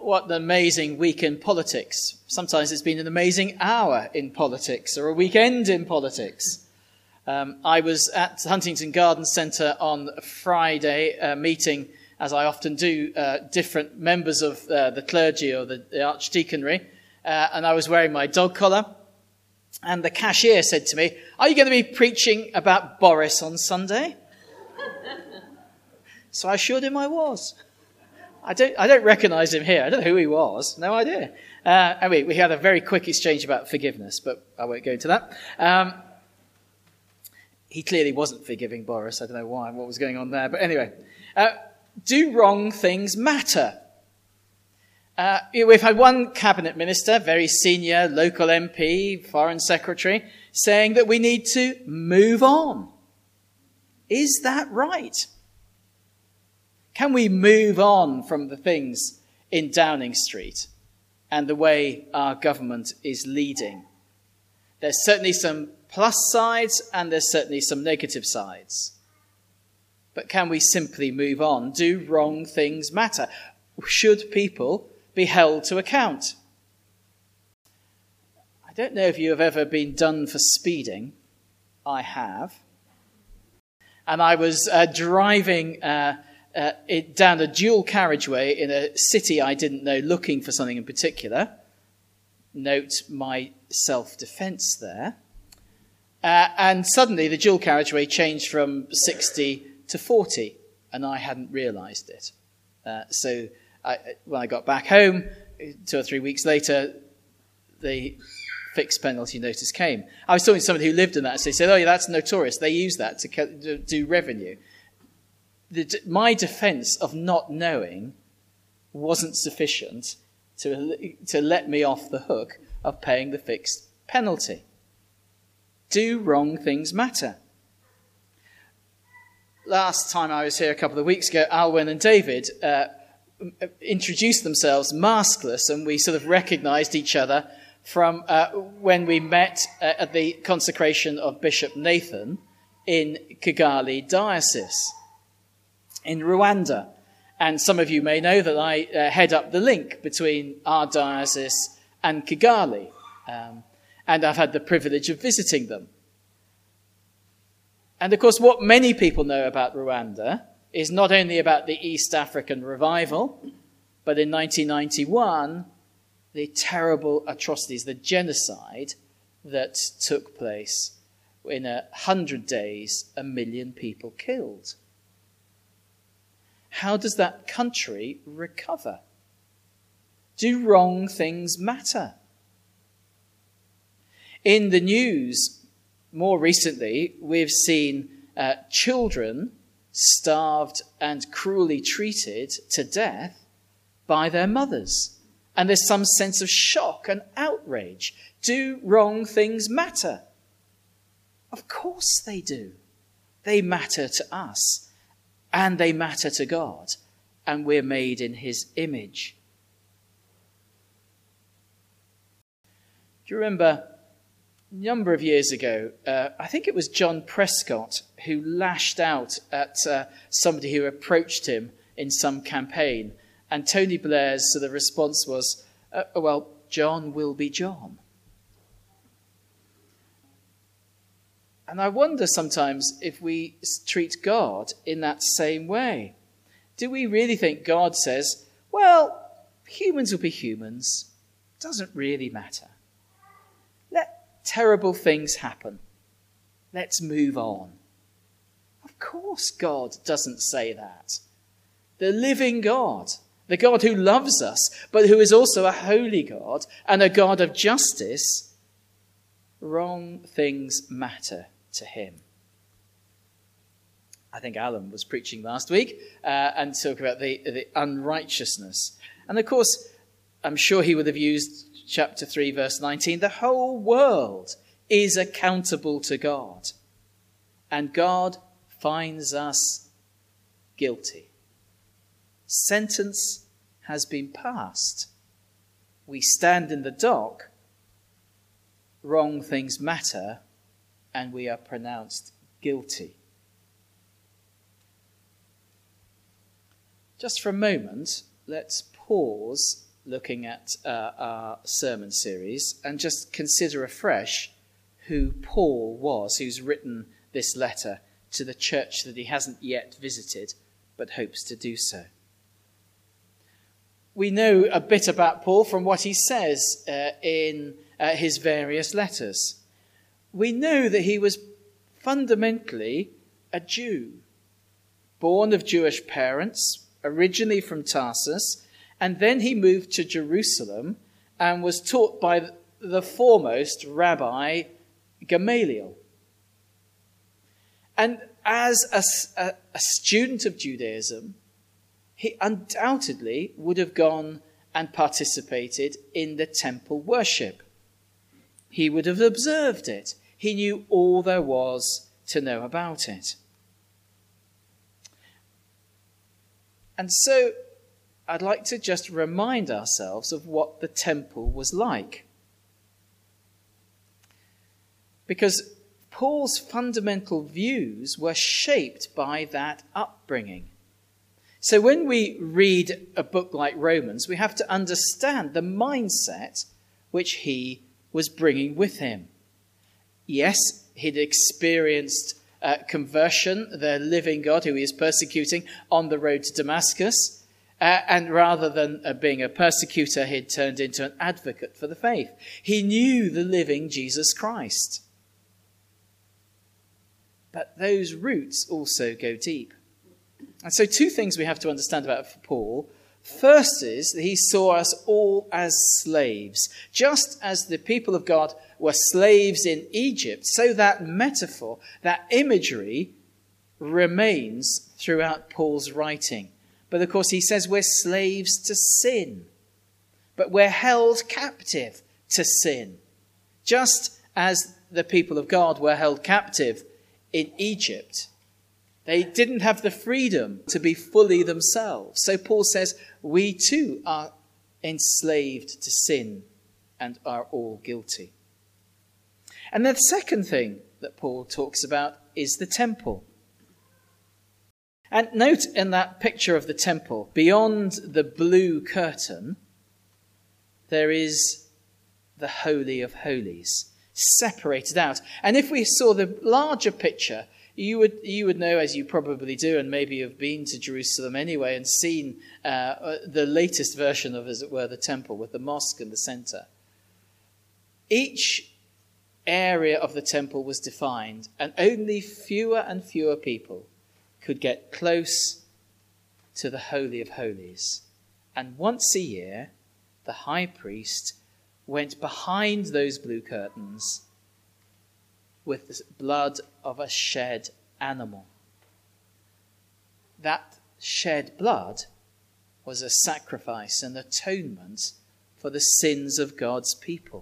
what an amazing week in politics. Sometimes it's been an amazing hour in politics or a weekend in politics. I was at Huntington Garden Centre on Friday, meeting, as I often do, different members of the clergy or the archdeaconry, and I was wearing my dog collar, and the cashier said to me, "Are you going to be preaching about Boris on Sunday?" So I assured him I was. I don't recognise him here. I don't know who he was. No idea. We had a very quick exchange about forgiveness, but I won't go into that. He clearly wasn't forgiving Boris. I don't know why, what was going on there. But anyway, do wrong things matter? We've had one cabinet minister, very senior, local MP, foreign secretary, saying that we need to move on. Is that right? Can we move on from the things in Downing Street and the way our government is leading? There's certainly some plus sides and there's certainly some negative sides. But can we simply move on? Do wrong things matter? Should people be held to account? I don't know if you have ever been done for speeding. I have. And I was driving down a dual carriageway in a city I didn't know, looking for something in particular. Note my self-defence there. And suddenly the dual carriageway changed from 60 to 40, and I hadn't realised it. So when I got back home, 2 or 3 weeks later, the fixed penalty notice came. I was talking to somebody who lived in that, so they said, "Oh, yeah, that's notorious. They use that to do revenue." My defence of not knowing wasn't sufficient to let me off the hook of paying the fixed penalty. Do wrong things matter? Last time I was here a couple of weeks ago, Alwyn and David introduced themselves maskless, and we sort of recognised each other from when we met at the consecration of Bishop Nathan in Kigali Diocese in Rwanda. And some of you may know that I head up the link between our diocese and Kigali. And I've had the privilege of visiting them. And of course, what many people know about Rwanda is not only about the East African revival, but in 1991, the terrible atrocities, the genocide that took place in 100 days, 1 million people killed. How does that country recover? Do wrong things matter? In the news, more recently, we've seen children starved and cruelly treated to death by their mothers. And there's some sense of shock and outrage. Do wrong things matter? Of course they do. They matter to us. And they matter to God, and we're made in his image. Do you remember a number of years ago, I think it was John Prescott who lashed out at somebody who approached him in some campaign, and Tony Blair's sort of response was, well, John will be John. And I wonder sometimes if we treat God in that same way. Do we really think God says, well, humans will be humans. Doesn't really matter. Let terrible things happen. Let's move on. Of course God doesn't say that. The living God, the God who loves us, but who is also a holy God and a God of justice, wrong things matter to him. I think Alan was preaching last week and talking about the unrighteousness. And of course, I'm sure he would have used chapter 3, verse 19. The whole world is accountable to God. And God finds us guilty. Sentence has been passed. We stand in the dock. Wrong things matter. And we are pronounced guilty. Just for a moment, let's pause looking at our sermon series and just consider afresh who Paul was, who's written this letter to the church that he hasn't yet visited but hopes to do so. We know a bit about Paul from what he says in his various letters. We know that he was fundamentally a Jew, born of Jewish parents, originally from Tarsus, and then he moved to Jerusalem and was taught by the foremost Rabbi Gamaliel. And as a student of Judaism, he undoubtedly would have gone and participated in the temple worship. He would have observed it. He knew all there was to know about it. And so I'd like to just remind ourselves of what the temple was like. Because Paul's fundamental views were shaped by that upbringing. So when we read a book like Romans, we have to understand the mindset which he was bringing with him. Yes, he'd experienced conversion, the living God who he is persecuting on the road to Damascus. And rather than being a persecutor, he'd turned into an advocate for the faith. He knew the living Jesus Christ. But those roots also go deep. And so two things we have to understand about Paul. First is that he saw us all as slaves. Just as the people of God were slaves in Egypt, so that metaphor, that imagery remains throughout Paul's writing. But of course he says we're slaves to sin. But we're held captive to sin. Just as the people of God were held captive in Egypt. They didn't have the freedom to be fully themselves. So Paul says we too are enslaved to sin and are all guilty. And the second thing that Paul talks about is the temple. And note in that picture of the temple, beyond the blue curtain, there is the Holy of Holies, separated out. And if we saw the larger picture, you would know, as you probably do, and maybe you've been to Jerusalem anyway and seen the latest version of, as it were, the temple with the mosque in the center. Each area of the temple was defined, and only fewer and fewer people could get close to the Holy of Holies. And once a year, the high priest went behind those blue curtains with the blood of a shed animal. That shed blood was a sacrifice and atonement for the sins of God's people.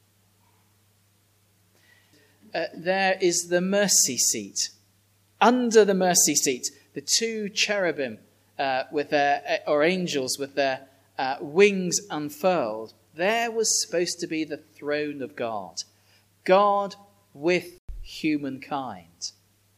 There is the mercy seat. Under the mercy seat, the two cherubim or angels with their wings unfurled. There was supposed to be the throne of God. God with humankind.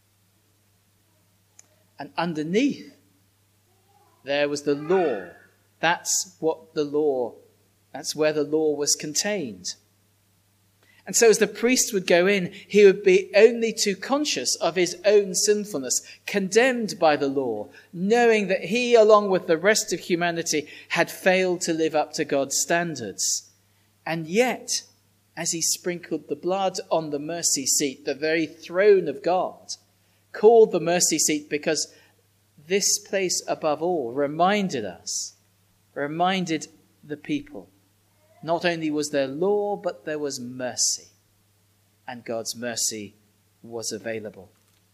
And underneath, there was the law. That's where the law was contained. And so as the priest would go in, he would be only too conscious of his own sinfulness, condemned by the law, knowing that he, along with the rest of humanity, had failed to live up to God's standards. And yet, as he sprinkled the blood on the mercy seat, the very throne of God, called the mercy seat because this place above all reminded the people, not only was there law, but there was mercy. And God's mercy was available.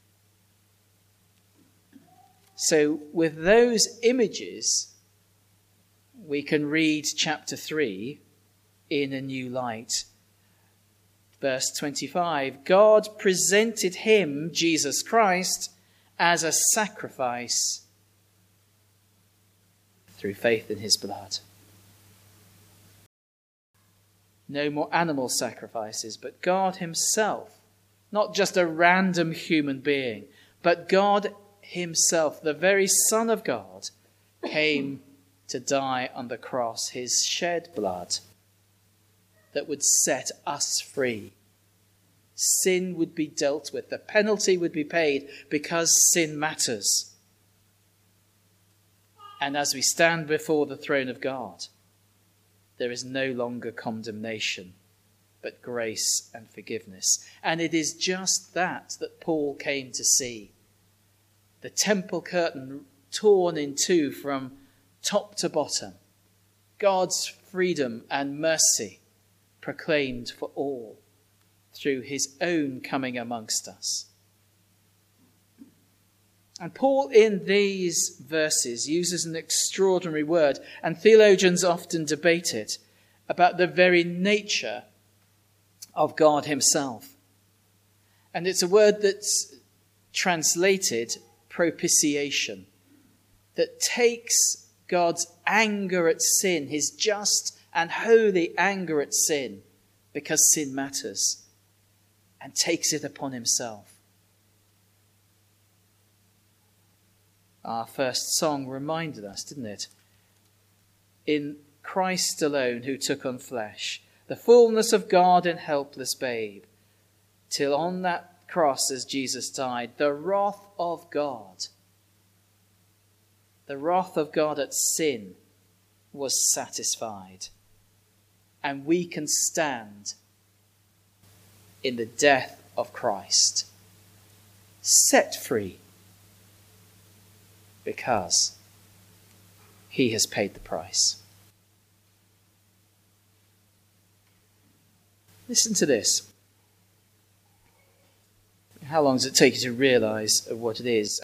So with those images, we can read chapter 3 in a new light. Verse 25, God presented him, Jesus Christ, as a sacrifice through faith in his blood. No more animal sacrifices, but God himself, not just a random human being, but God himself, the very Son of God, came to die on the cross, his shed blood that would set us free. Sin would be dealt with. The penalty would be paid because sin matters. And as we stand before the throne of God, there is no longer condemnation, but grace and forgiveness. And it is just that Paul came to see. The temple curtain torn in two from top to bottom. God's freedom and mercy proclaimed for all through his own coming amongst us. And Paul in these verses uses an extraordinary word, and theologians often debate it, about the very nature of God himself. And it's a word that's translated propitiation, that takes God's anger at sin, his just and holy anger at sin, because sin matters, and takes it upon himself. Our first song reminded us, didn't it? In Christ alone who took on flesh, the fullness of God in helpless babe, till on that cross as Jesus died, the wrath of God at sin was satisfied. And we can stand in the death of Christ, set free, because he has paid the price. Listen to this. How long does it take you to realize what it is?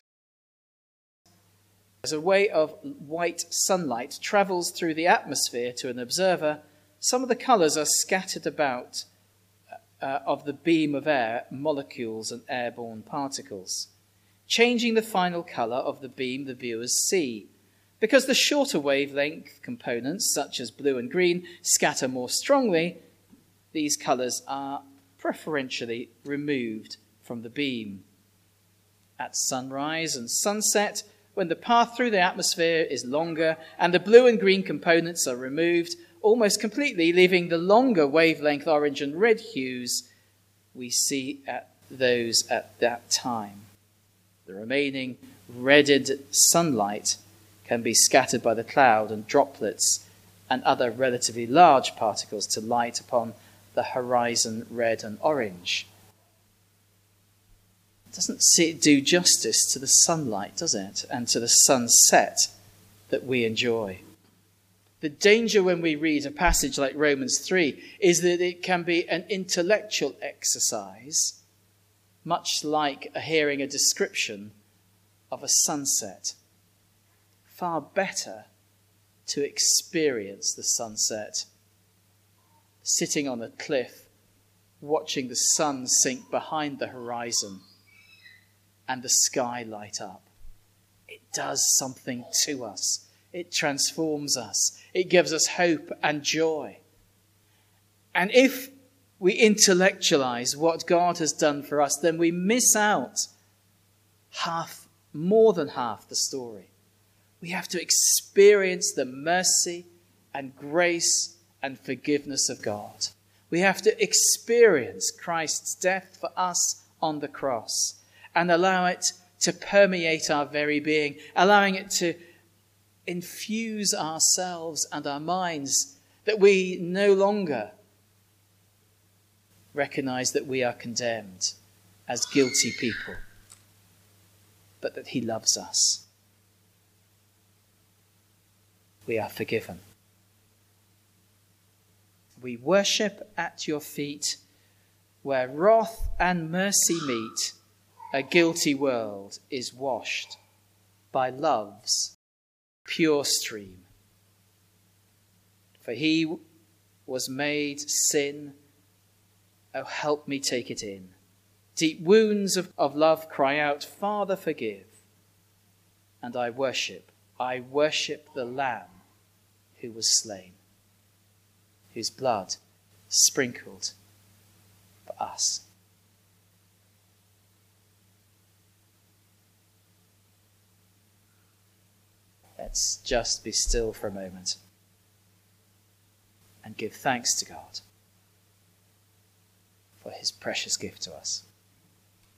As a way of white sunlight travels through the atmosphere to an observer, some of the colours are scattered about of the beam of air, molecules and airborne particles, changing the final colour of the beam the viewers see. Because the shorter wavelength components, such as blue and green, scatter more strongly, these colours are preferentially removed from the beam. At sunrise and sunset, when the path through the atmosphere is longer and the blue and green components are removed almost completely, leaving the longer wavelength orange and red hues, we see those at that time. The remaining redded sunlight can be scattered by the cloud and droplets and other relatively large particles to light upon the horizon red and orange. It doesn't do justice to the sunlight, does it? And to the sunset that we enjoy. The danger when we read a passage like Romans 3 is that it can be an intellectual exercise, much like hearing a description of a sunset. Far better to experience the sunset, sitting on a cliff, watching the sun sink behind the horizon and the sky light up. It does something to us. It transforms us. It gives us hope and joy. And if we intellectualize what God has done for us, then we miss out more than half the story. We have to experience the mercy and grace and forgiveness of God. We have to experience Christ's death for us on the cross and allow it to permeate our very being, allowing it to infuse ourselves and our minds, that we no longer recognize that we are condemned as guilty people, but that he loves us. We are forgiven. We worship at your feet, where wrath and mercy meet. A guilty world is washed by love's pure stream. For he was made sin. Oh, help me take it in. Deep wounds of love cry out, Father, forgive. And I worship the Lamb who was slain, whose blood sprinkled for us. Let's just be still for a moment and give thanks to God for his precious gift to us.